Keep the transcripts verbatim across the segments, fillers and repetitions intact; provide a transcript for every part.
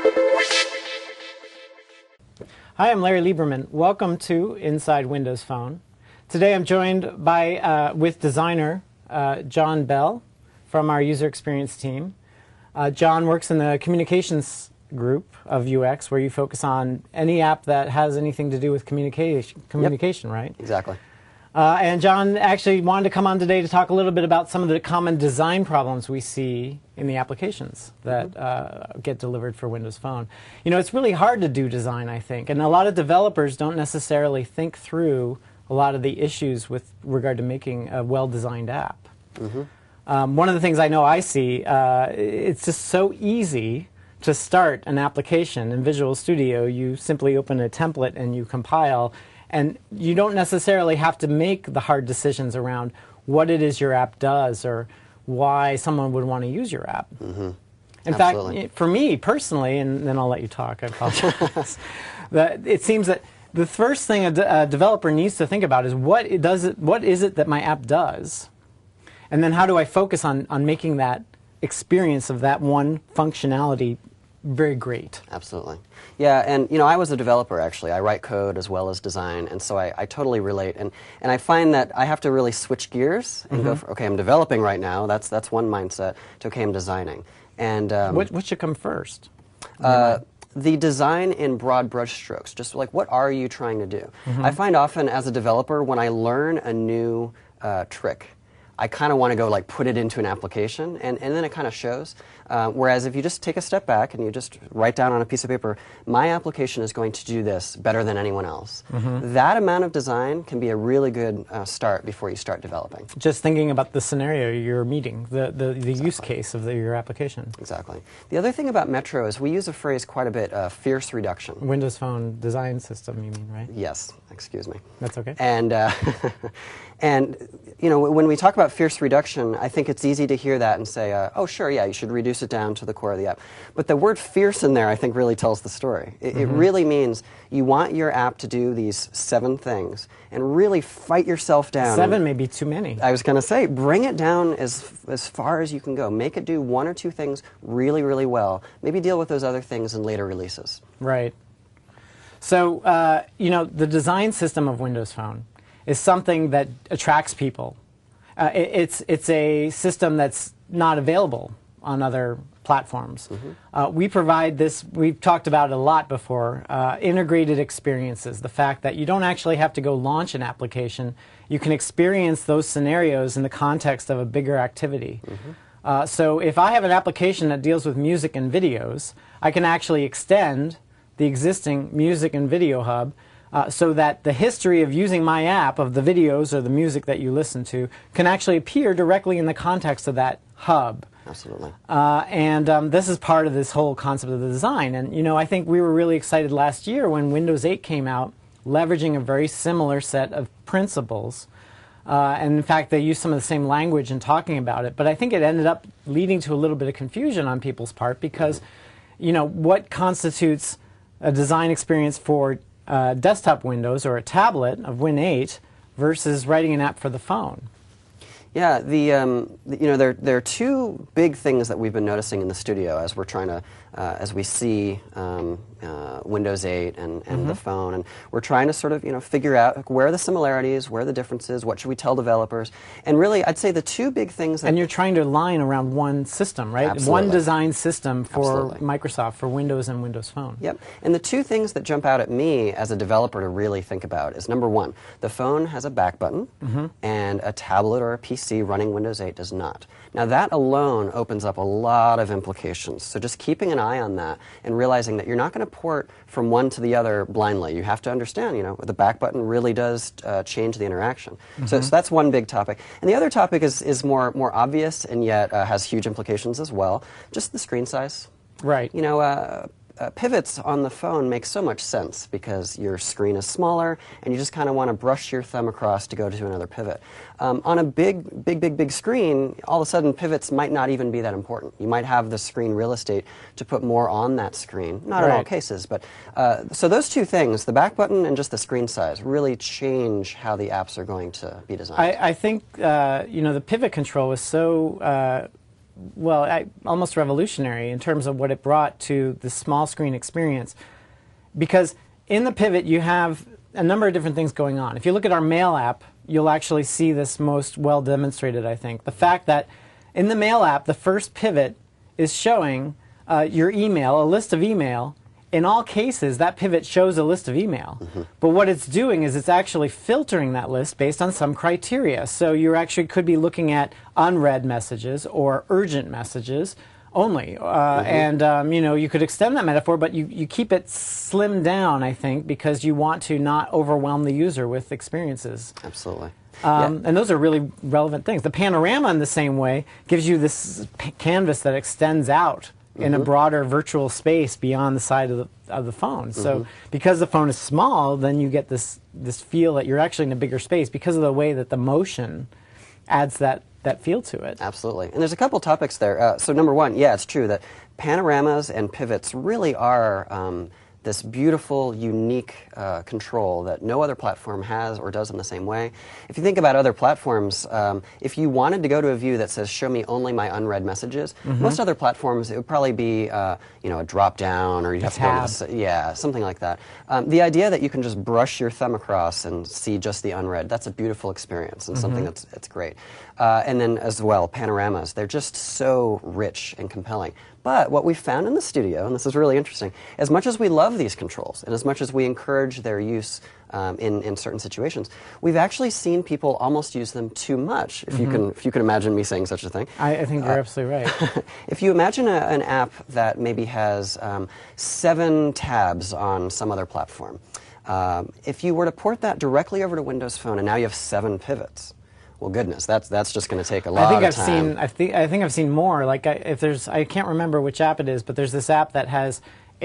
Hi, I'm Larry Lieberman. Welcome to Inside Windows Phone. Today I'm joined by uh, with designer uh, John Bell from our user experience team. Uh, John works in the communications group of U X, where you focus on any app that has anything to do with communication, communication, Yep. right? Exactly. Uh, and John actually wanted to come on today to talk a little bit about some of the common design problems we see in the applications that mm-hmm. uh, get delivered for Windows Phone. You know, it's really hard to do design, I think, and a lot of developers don't necessarily think through a lot of the issues with regard to making a well-designed app. Mm-hmm. um, one of the things I know I see, uh, it's just so easy to start an application. In Visual Studio, you simply open a template and you compile. And you don't necessarily have to make the hard decisions around what it is your app does or why someone would want to use your app. Mm-hmm. In Absolutely. fact, for me personally, and then I'll let you talk, I apologize, that it seems that the first thing a, de a developer needs to think about is what it does it, what is it that my app does? And then how do I focus on, on making that experience of that one functionality very great? Absolutely. Yeah, and you know, I was a developer actually. I write code as well as design, and so I, I totally relate. And, and I find that I have to really switch gears and mm-hmm. go for, okay, I'm developing right now, that's, that's one mindset, to okay, I'm designing. And um, what, what should come first? Uh, the design in broad brush strokes, just like what are you trying to do? Mm-hmm. I find often as a developer, when I learn a new uh, trick, I kind of want to go like put it into an application, and, and then it kind of shows. Uh, whereas if you just take a step back and you just write down on a piece of paper, my application is going to do this better than anyone else. Mm-hmm. That amount of design can be a really good uh, start before you start developing. Just thinking about the scenario you're meeting, the, the, the exactly. use case of the, your application. Exactly. The other thing about Metro is we use a phrase quite a bit, uh, fierce reduction. Windows Phone design system, you mean, right? Yes. Excuse me. That's okay. And, uh, and you know, when we talk about fierce reduction, I think it's easy to hear that and say, uh, oh, sure, yeah, you should reduce it down to the core of the app. But the word fierce in there, I think, really tells the story. It, mm-hmm. it really means you want your app to do these seven things and really fight yourself down. Seven may be too many. I was going to say, bring it down as, as far as you can go. Make it do one or two things really, really well. Maybe deal with those other things in later releases. Right. So, uh, you know, the design system of Windows Phone is something that attracts people. Uh, it, it's, it's a system that's not available on other platforms. Mm-hmm. uh, we provide this, we've talked about it a lot before, uh, integrated experiences. The fact that you don't actually have to go launch an application. You can experience those scenarios in the context of a bigger activity. Mm-hmm. uh, so if I have an application that deals with music and videos, I can actually extend the existing music and video hub uh, so that the history of using my app, of the videos or the music that you listen to, can actually appear directly in the context of that hub. Absolutely. Uh, and um, this is part of this whole concept of the design. And, you know, I think we were really excited last year when Windows eight came out, leveraging a very similar set of principles. Uh, and in fact, they used some of the same language in talking about it. But I think it ended up leading to a little bit of confusion on people's part because, you know, what constitutes a design experience for uh, desktop Windows or a tablet of Win eight versus writing an app for the phone? Yeah, the, um, the you know there there are two big things that we've been noticing in the studio as we're trying to uh, as we see um, uh, Windows eight and, and mm-hmm. the phone, and we're trying to sort of you know figure out where are the similarities, where are the differences, what should we tell developers, and really I'd say the two big things. That and you're trying to align around one system, right? Absolutely. One design system for Absolutely. Microsoft for Windows and Windows Phone. Yep. And the two things that jump out at me as a developer to really think about is number one, the phone has a back button, mm-hmm. and a tablet or a P C running Windows eight does not. Now that alone opens up a lot of implications. So just keeping an eye on that and realizing that you're not going to port from one to the other blindly. You have to understand, you know, the back button really does uh, change the interaction. Mm-hmm. so, so that's one big topic. And the other topic is, is more, more obvious and yet uh, has huge implications as well. Just the screen size. Right. You know, uh, Uh, pivots on the phone make so much sense because your screen is smaller and you just kind of want to brush your thumb across to go to another pivot. Um, on a big, big, big, big screen, all of a sudden pivots might not even be that important. You might have the screen real estate to put more on that screen. Not right. in all cases, but uh, so those two things, the back button and just the screen size, really change how the apps are going to be designed. I, I think uh, you know the pivot control is so uh, well, I, almost revolutionary in terms of what it brought to the small screen experience. Because in the Pivot, you have a number of different things going on. If you look at our Mail app, you'll actually see this most well demonstrated, I think. The fact that in the Mail app, the first pivot is showing uh, your email, a list of email. In all cases, that pivot shows a list of email. Mm-hmm. But what it's doing is it's actually filtering that list based on some criteria. So you actually could be looking at unread messages or urgent messages only. Uh, mm-hmm. And, um, you know, you could extend that metaphor, but you, you keep it slimmed down, I think, because you want to not overwhelm the user with experiences. Absolutely. Um, yeah. And those are really relevant things. The panorama, in the same way, gives you this p canvas that extends out in mm-hmm. a broader virtual space beyond the side of the, of the phone. Mm-hmm. So because the phone is small, then you get this, this feel that you're actually in a bigger space because of the way that the motion adds that, that feel to it. Absolutely. And there's a couple topics there. Uh, so number one, yeah, it's true that panoramas and pivots really are um, this beautiful, unique uh, control that no other platform has or does in the same way. If you think about other platforms, um, if you wanted to go to a view that says, show me only my unread messages, mm-hmm. most other platforms, it would probably be uh, you know, a drop-down, or you'd have to go to the, yeah, something like that. Um, the idea that you can just brush your thumb across and see just the unread, that's a beautiful experience and mm-hmm. something that's, that's great. Uh, and then as well, panoramas, they're just so rich and compelling. But what we found in the studio, and this is really interesting, as much as we love these controls and as much as we encourage their use um, in, in certain situations, we've actually seen people almost use them too much, if, mm-hmm. you, can, if you can imagine me saying such a thing. I, I think you're uh, absolutely right. If you imagine a, an app that maybe has um, seven tabs on some other platform, um, if you were to port that directly over to Windows Phone and now you have seven pivots, well, goodness, that's that's just going to take a lot I think of I've time. Seen, I think I think I've seen more. Like I, if there's, I can't remember which app it is, but there's this app that has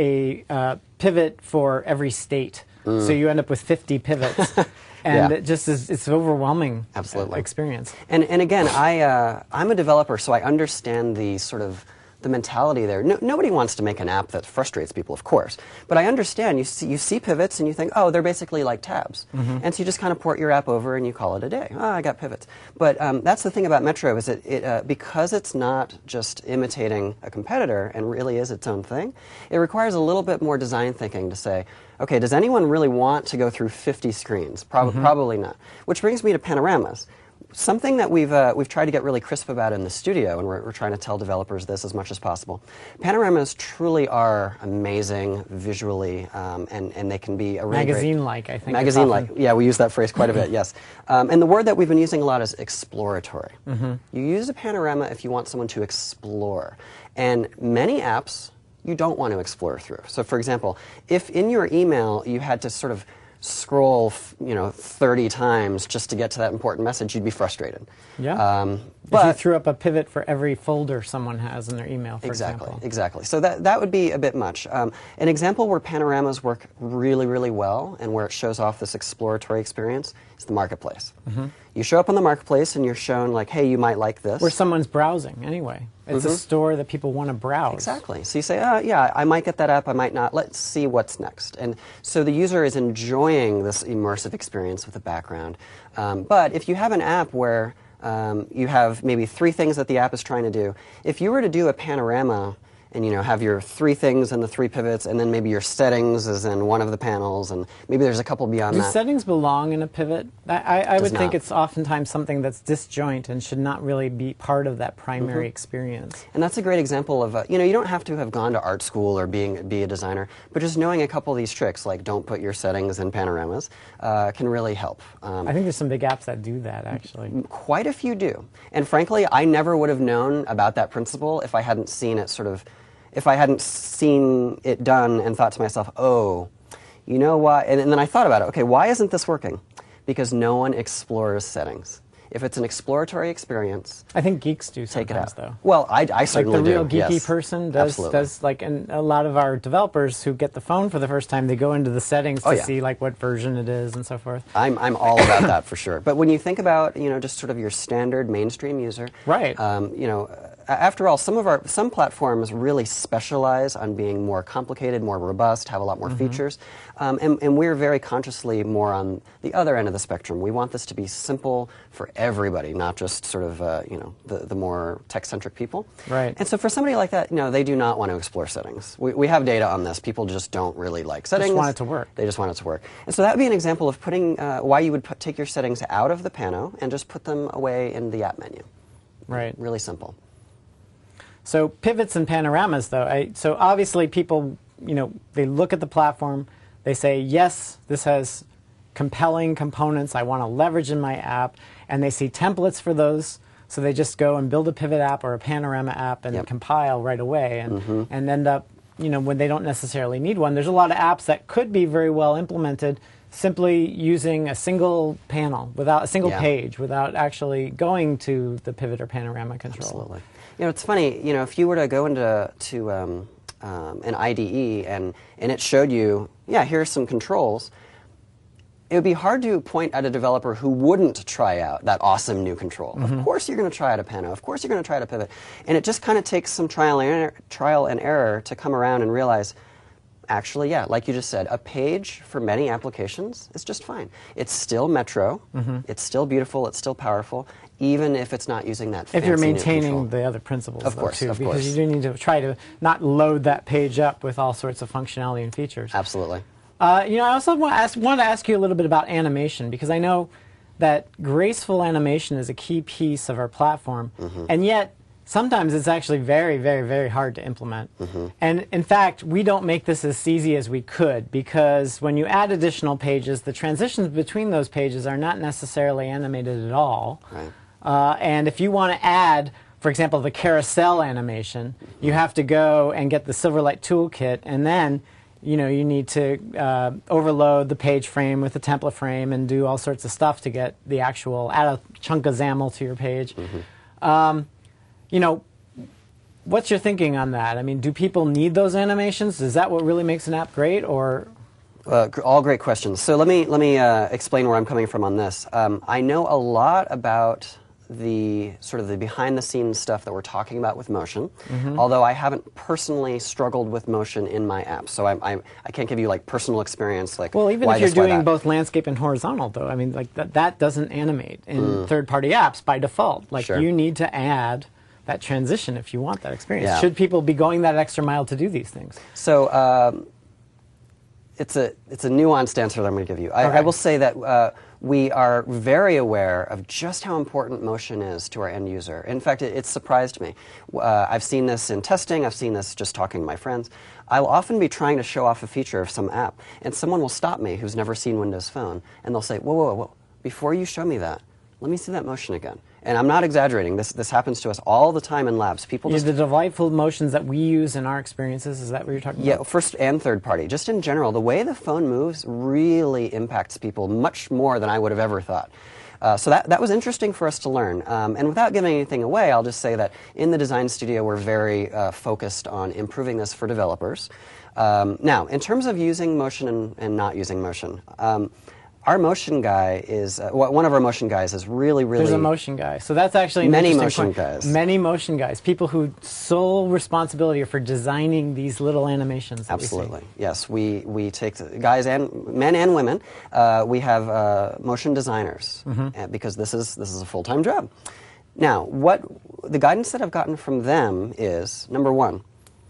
a uh, pivot for every state. Mm. So you end up with fifty pivots, and yeah. it just is, it's an overwhelming Absolutely. experience. And and again, I uh, I'm a developer, so I understand the sort of the mentality there. No, nobody wants to make an app that frustrates people, of course. But I understand. You see, you see pivots and you think, oh, they're basically like tabs. Mm-hmm. And so you just kind of port your app over and you call it a day. Oh, I got pivots. But um, that's the thing about Metro is that it, uh, because it's not just imitating a competitor and really is its own thing, it requires a little bit more design thinking to say, okay, does anyone really want to go through fifty screens? Prob mm-hmm. Probably not. Which brings me to panoramas. Something that we've, uh, we've tried to get really crisp about in the studio, and we're, we're trying to tell developers this as much as possible. Panoramas truly are amazing visually, um, and, and they can be a really magazine-like, I think. Magazine-like, yeah, we use that phrase quite a bit, yes. Um, and the word that we've been using a lot is exploratory. Mm-hmm. You use a panorama if you want someone to explore. And many apps you don't want to explore through. So for example, if in your email you had to sort of scroll, you know, thirty times just to get to that important message, you'd be frustrated. Yeah. Um, but if you threw up a pivot for every folder someone has in their email, for exactly, example. Exactly. So that, that would be a bit much. Um, an example where panoramas work really, really well and where it shows off this exploratory experience is the marketplace. Mm-hmm. You show up on the marketplace and you're shown like, hey, you might like this. Where someone's browsing anyway. It's mm-hmm. a store that people want to browse. Exactly. So you say, oh, yeah, I might get that app, I might not. Let's see what's next. And so the user is enjoying this immersive experience with the background. Um, but if you have an app where um, you have maybe three things that the app is trying to do, if you were to do a panorama and you know have your three things and the three pivots, and then maybe your settings is in one of the panels, and maybe there's a couple beyond Do that. Do settings belong in a pivot? I, I, I would not. think it's oftentimes something that's disjoint and should not really be part of that primary mm-hmm. experience. And that's a great example of, uh, you know, you don't have to have gone to art school or being be a designer, but just knowing a couple of these tricks, like don't put your settings in panoramas, uh, can really help. Um, I think there's some big apps that do that, actually. Quite a few do. And frankly, I never would have known about that principle if I hadn't seen it sort of if I hadn't seen it done and thought to myself, oh, you know why? And, and then I thought about it. Okay, why isn't this working? Because no one explores settings. If it's an exploratory experience, I think geeks do take it out. Though. Well, I, I certainly do. Like the real geeky yes. person does, Absolutely. does like, and a lot of our developers who get the phone for the first time, they go into the settings oh, to yeah. see like what version it is and so forth. I'm, I'm all about that for sure. But when you think about, you know, just sort of your standard mainstream user, right? Um, you know, A- After all, some of our some platforms really specialize on being more complicated, more robust, have a lot more Mm-hmm. features, um, and, and we're very consciously more on the other end of the spectrum. We want this to be simple for everybody, not just sort of uh, you know the, the more tech-centric people. Right. And so for somebody like that, you know, they do not want to explore settings. We, we have data on this. People just don't really like settings. Just want it to work. They just want it to work. And so that would be an example of putting uh, why you would put, take your settings out of the pano and just put them away in the app menu. Right. Really simple. So pivots and panoramas, though. I, so obviously, people, you know, they look at the platform, they say, yes, this has compelling components I want to leverage in my app, and they see templates for those, so they just go and build a pivot app or a panorama app and Yep. compile right away, and Mm-hmm. and end up, you know, when they don't necessarily need one. There's a lot of apps that could be very well implemented simply using a single panel, without a single Yeah. page, without actually going to the pivot or panorama control. Absolutely. You know, it's funny. You know, if you were to go into to um, um, an I D E and and it showed you, yeah, here's some controls, it would be hard to point at a developer who wouldn't try out that awesome new control. Mm-hmm. Of course, you're going to try out a pano. Of course, you're going to try out a pivot. And it just kind of takes some trial and error, trial and error to come around and realize, actually, yeah, like you just said, a page for many applications is just fine. It's still Metro. Mm-hmm. It's still beautiful. It's still powerful, even if it's not using that If you're fancy new maintaining control. the other principles, Of though, course, too, of because course. you do need to try to not load that page up with all sorts of functionality and features. Absolutely. Uh, you know, I also want to, ask, want to ask you a little bit about animation, because I know that graceful animation is a key piece of our platform, Mm-hmm. and yet sometimes it's actually very, very, very hard to implement. Mm-hmm. And in fact, we don't make this as easy as we could, because when you add additional pages, the transitions between those pages are not necessarily animated at all. Right. Uh, and if you want to add, for example, the carousel animation, you have to go and get the Silverlight toolkit, and then you know you need to uh, overload the page frame with the template frame and do all sorts of stuff to get the actual, add a chunk of XAML to your page. Mm-hmm. Um, you know, what's your thinking on that? I mean, do people need those animations? Is that what really makes an app great, or? Uh, gr- all great questions. So let me let me uh, explain where I'm coming from on this. Um, I know a lot about the sort of the behind-the-scenes stuff that we're talking about with motion, Mm-hmm. although I haven't personally struggled with motion in my app, so I, I, I can't give you like personal experience. Like, Well, even why if you're this, why doing that. both landscape and horizontal, though, I mean, like that, that doesn't animate in third-party apps by default. Like, Sure. you need to add that transition if you want that experience. Yeah. Should people be going that extra mile to do these things? So um, it's a it's a nuanced answer that I'm going to give you. I, Okay. I will say that uh, we are very aware of just how important motion is to our end user. In fact, it, it's surprised me. Uh, I've seen this in testing. I've seen this just talking to my friends. I'll often be trying to show off a feature of some app, and someone will stop me who's never seen Windows Phone, and they'll say, "Whoa, whoa, whoa! Before you show me that, let me see that motion again." And I'm not exaggerating. This this happens to us all the time in labs. People Yeah, just the delightful motions that we use in our experiences, is that what you're talking Yeah, about? first and third party. Just in general, the way the phone moves really impacts people much more than I would have ever thought. Uh, so that, that was interesting for us to learn. Um, and without giving anything away, I'll just say that in the design studio, we're very uh, focused on improving this for developers. Um, now, in terms of using motion and, and not using motion, um, our motion guy is, uh, one of our motion guys is really, really... There's a motion guy. So that's actually an Many interesting motion point. guys. Many motion guys. People whose sole responsibility are for designing these little animations that we see. Absolutely, yes. We we take the guys and men and women. Uh, we have uh, motion designers uh, because this is this is a full time job. Now, what the guidance that I've gotten from them is number one: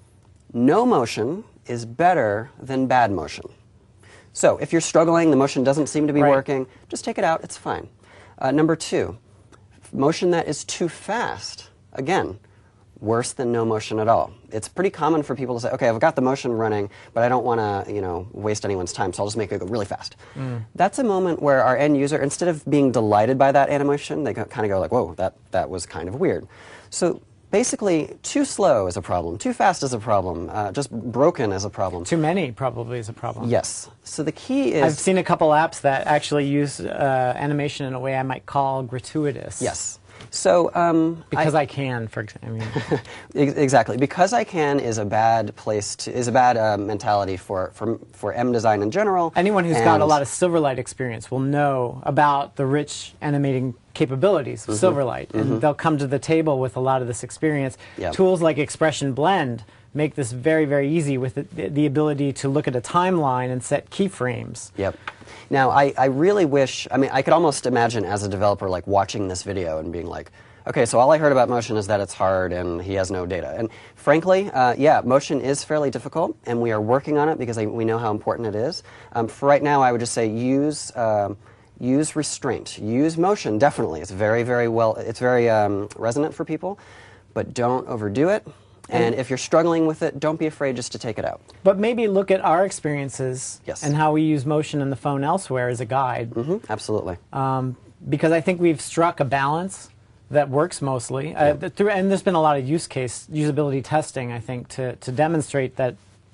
no motion is better than bad motion. So if you're struggling, the motion doesn't seem to be Right. working, just take it out. It's fine. Uh, number two, motion that is too fast. Again, worse than no motion at all. It's pretty common for people to say, okay, I've got the motion running, but I don't want to, you know, waste anyone's time, so I'll just make it go really fast. That's a moment where our end user, instead of being delighted by that animation, they kind of go like, whoa, that, that was kind of weird. So basically, too slow is a problem, too fast is a problem, uh, just broken is a problem. Too many probably is a problem. Yes. So the key is... I've seen a couple apps that actually use uh, animation in a way I might call gratuitous. Yes. So um, because I, I can, for example. I mean. Exactly. Because I can is a bad place to is a bad uh, mentality for, for for M design in general. Anyone who's got a lot of Silverlight experience will know about the rich animating capabilities of mm-hmm. Silverlight, and mm-hmm. they'll come to the table with a lot of this experience. Yep. Tools like Expression Blend make this very, very easy with the, the ability to look at a timeline and set keyframes. Yep. Now, I, I really wish, I mean, I could almost imagine as a developer, like, watching this video and being like, okay, so all I heard about motion is that it's hard and he has no data. And frankly, uh, yeah, motion is fairly difficult, and we are working on it because I, we know how important it is. Um, for right now, I would just say use... Um, Use restraint. Use motion, definitely. It's very, very well, it's very um, resonant for people, but don't overdo it. And if you're struggling with it, don't be afraid just to take it out. But maybe look at our experiences yes. and how we use motion in the phone elsewhere as a guide. Mm-hmm, absolutely. Um, because I think we've struck a balance that works mostly. Yeah. Uh, through, and there's been a lot of use case, usability testing, I think, to, to demonstrate that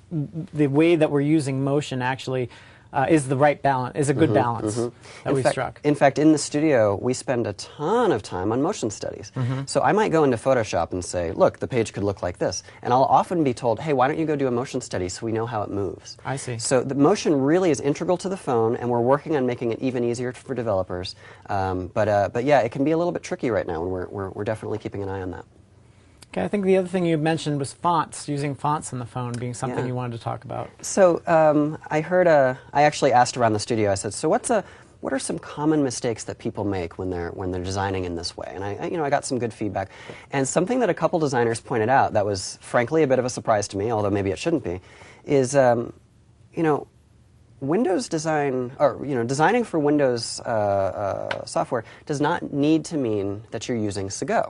the way that we're using motion actually Uh, is the right balance, is a good mm-hmm, balance mm-hmm. that we've struck. In fact, in the studio, we spend a ton of time on motion studies. Mm-hmm. So I might go into Photoshop and say, look, the page could look like this. And I'll often be told, hey, why don't you go do a motion study so we know how it moves? I see. So the motion really is integral to the phone, and we're working on making it even easier for developers. Um, but, uh, but yeah, it can be a little bit tricky right now, and we're, we're, we're definitely keeping an eye on that. Okay, I think the other thing you mentioned was fonts, using fonts in the phone being something yeah. you wanted to talk about. So um, I heard a, I actually asked around the studio, I said, so what's a, what are some common mistakes that people make when they're, when they're designing in this way? And I, I, you know, I got some good feedback. And something that a couple designers pointed out that was frankly a bit of a surprise to me, although maybe it shouldn't be, is, um, you know, Windows design, or you know, designing for Windows uh, uh, software does not need to mean that you're using Segoe.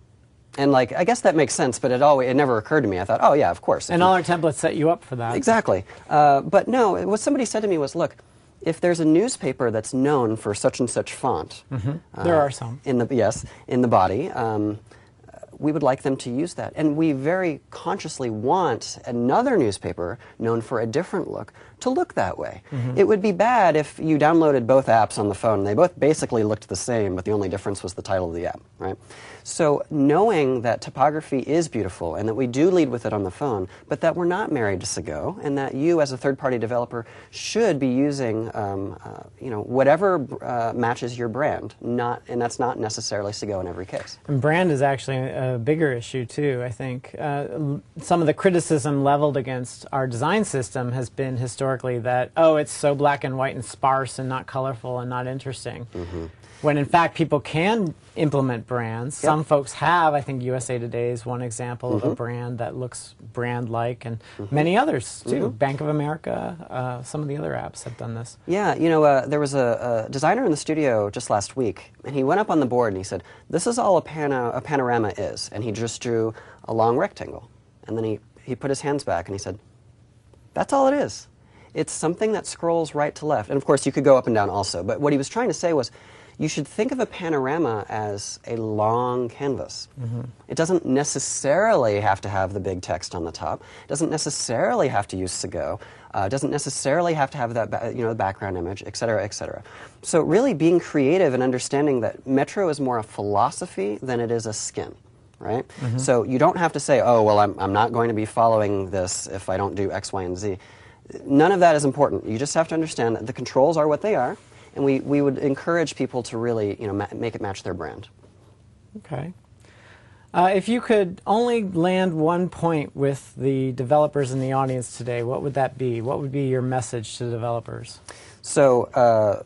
And like, I guess that makes sense, but it always, it never occurred to me. I thought, oh yeah, of course. And all our templates set you up for that. Exactly. Uh, but no, what somebody said to me was, look, if there's a newspaper that's known for such and such font, mm-hmm. uh, there are some. In the, yes, in the body, um, we would like them to use that. And we very consciously want another newspaper known for a different look to look that way. Mm-hmm. It would be bad if you downloaded both apps on the phone and they both basically looked the same, but the only difference was the title of the app, right? So knowing that typography is beautiful and that we do lead with it on the phone, but that we're not married to Segoe, and that you as a third-party developer should be using um, uh, you know, whatever uh, matches your brand, not, and that's not necessarily Segoe in every case. And brand is actually a bigger issue too, I think. Uh, some of the criticism leveled against our design system has been historically that, oh, it's so black and white and sparse and not colorful and not interesting. Mm-hmm. When in fact people can implement brands. Yep. Some folks have. I think U S A Today is one example mm-hmm. of a brand that looks brand-like, and mm-hmm. many others too. Mm-hmm. Bank of America, uh, some of the other apps have done this. Yeah, you know, uh, there was a, a designer in the studio just last week, and he went up on the board and he said, this is all a, pana a panorama is, and he just drew a long rectangle. And then he, he put his hands back and he said, that's all it is. It's something that scrolls right to left. And of course, you could go up and down also. But what he was trying to say was, you should think of a panorama as a long canvas. Mm-hmm. It doesn't necessarily have to have the big text on the top. It doesn't necessarily have to use Segoe. Uh, it doesn't necessarily have to have that, ba you know, the background image, et cetera, et cetera. So really being creative and understanding that Metro is more a philosophy than it is a skin. Right? Mm-hmm. So you don't have to say, oh, well, I'm, I'm not going to be following this if I don't do X, Y, and Z. None of that is important. You just have to understand that the controls are what they are, and we, we would encourage people to really, you know, ma make it match their brand. Okay. Uh, if you could only land one point with the developers in the audience today, what would that be? What would be your message to developers? So uh,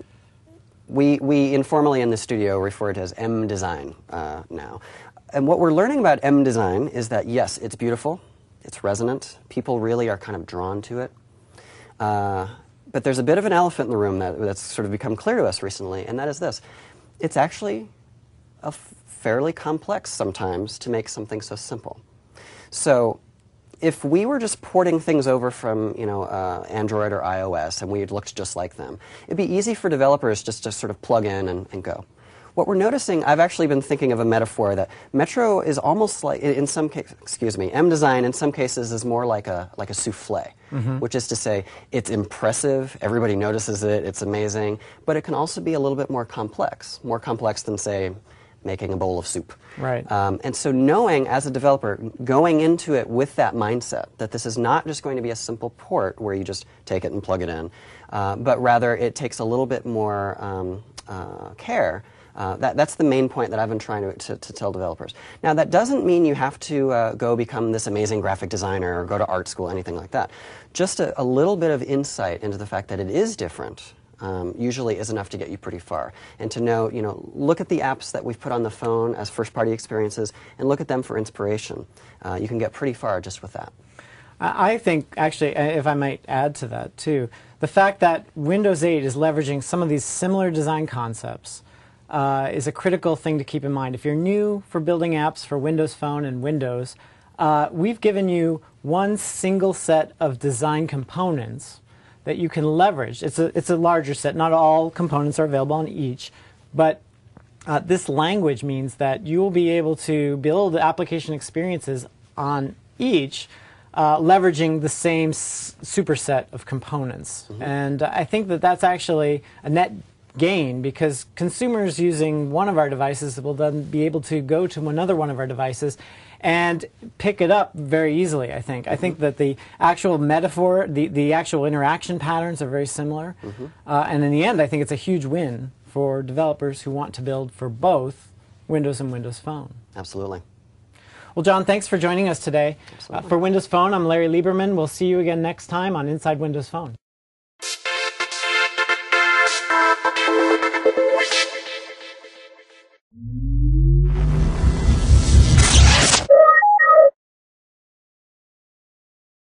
we, we informally in the studio refer to it as M design uh, now. And what we're learning about M design is that, yes, it's beautiful, it's resonant, people really are kind of drawn to it. Uh, but there's a bit of an elephant in the room that, that's sort of become clear to us recently, and that is this. It's actually a fairly complex sometimes to make something so simple. So if we were just porting things over from, you know, uh, Android or iOS and we looked just like them, it'd be easy for developers just to sort of plug in and, and go. What we're noticing, I've actually been thinking of a metaphor that Metro is almost like, in some cases, excuse me, M design in some cases is more like a, like a souffle, mm-hmm. which is to say it's impressive, everybody notices it, it's amazing, but it can also be a little bit more complex, more complex than, say, making a bowl of soup. Right. Um, and so knowing, as a developer, going into it with that mindset, that this is not just going to be a simple port where you just take it and plug it in, uh, but rather it takes a little bit more um, uh, care. Uh, that, that's the main point that I've been trying to, to, to tell developers. Now, that doesn't mean you have to uh, go become this amazing graphic designer or go to art school, anything like that. Just a, a little bit of insight into the fact that it is different um, usually is enough to get you pretty far. And to know, you know, look at the apps that we've put on the phone as first-party experiences and look at them for inspiration. Uh, you can get pretty far just with that. I think, actually, if I might add to that, too, the fact that Windows eight is leveraging some of these similar design concepts Uh, is a critical thing to keep in mind. If you're new for building apps for Windows Phone and Windows, uh, we've given you one single set of design components that you can leverage. It's a, it's a larger set. Not all components are available on each, but uh, this language means that you will be able to build application experiences on each, uh, leveraging the same s superset of components. Mm-hmm. And uh, I think that that's actually a net gain, because consumers using one of our devices will then be able to go to another one of our devices and pick it up very easily, I think. I think that the actual metaphor, the, the actual interaction patterns are very similar. Mm-hmm. uh, and in the end, I think it's a huge win for developers who want to build for both Windows and Windows Phone. Absolutely. Well, John, thanks for joining us today. Uh, for Windows Phone, I'm Larry Lieberman. We'll see you again next time on Inside Windows Phone. We'll be right back.